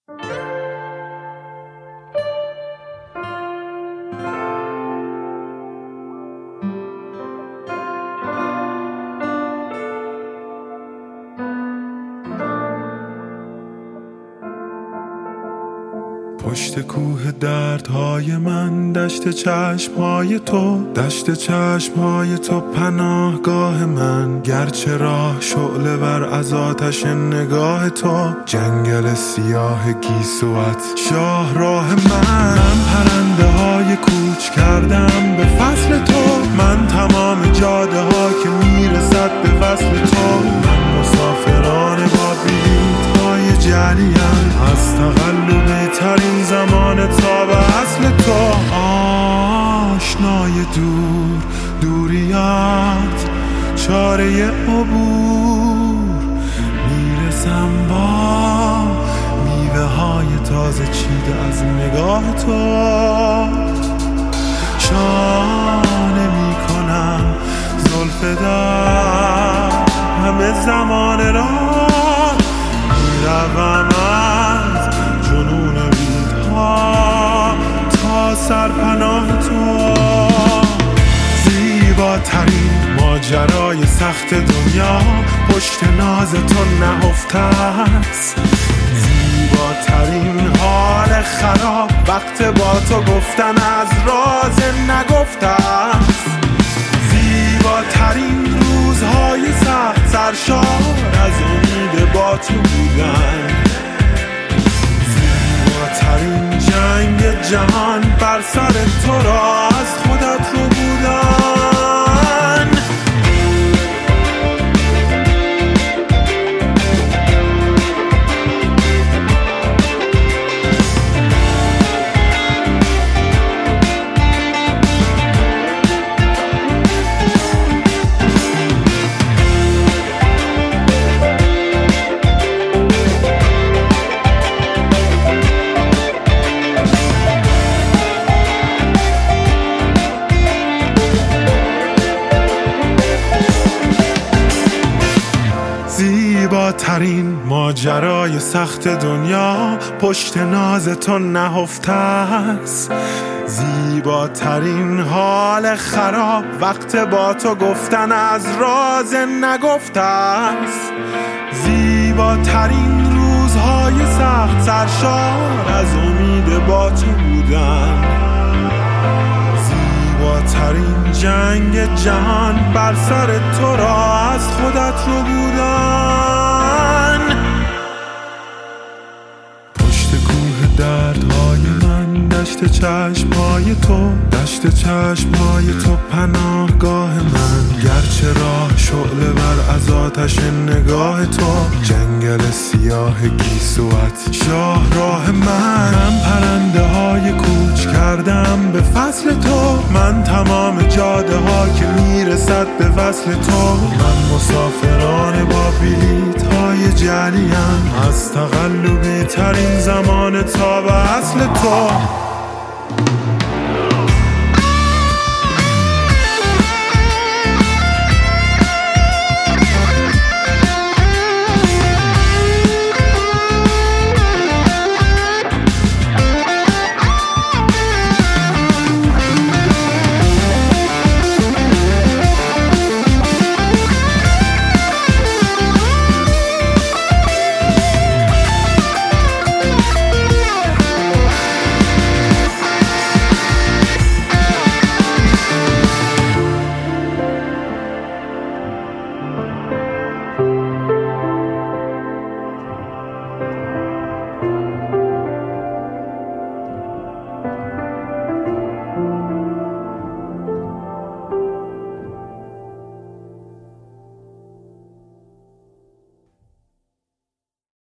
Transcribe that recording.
پشت کوه دردهای من، دشت چشمهای تو، دشت چشمهای تو پناهگاه من. گرچه راه شعله ور از آتش نگاه تو، جنگل سیاه گیسوات شاه راه من. پرنده های کوچ کردم به فصل تو، من تمام جاده ها که میرسد به وصل تو. من مسافران با بلیط‌های جعلیم، از تقلبی ترین زمان تا به اصل تو. آشنای دوریات چاره عبور، میرسم با میوه های تازه چیده از نگاه تو. شانه میکنم زلف در همه زمان را، میروم از جنون بیدها تا سرپناه تو. زیباترین ماجرای سخت دنیا پشت ناز تو نهفته است. زیباترین حال خراب وقت با تو گفتن از راز نگفته است. زیباترین روزهای سخت سرشار از امید با تو بودن. زیباترین جنگ جهان بر سر تو را از خودت رو بودن. زیباترین ماجرای سخت دنیا پشت ناز تو نهفته است. زیباترین حال خراب وقت با تو گفتن از راز نگفته است. زیباترین روزهای سخت سرشار از امید با تو بودن. زیباترین جنگ جهان بر سر تو را از خودت رو بودن. پشت کوه دردهای من، دشت چشمهای تو، دشت چشمهای تو پناهگاه من. گرچه راه شعله ور از آتش نگاه تو، جنگل سیاه گیسوات شاه راه من. پرنده های کوچ کردم به فصل تو، من تمام جاده ها که میرسد به وصل تو. من مسافران با بلیط های جعلیم، از تقلبی ترین زمان تا به اصل تو.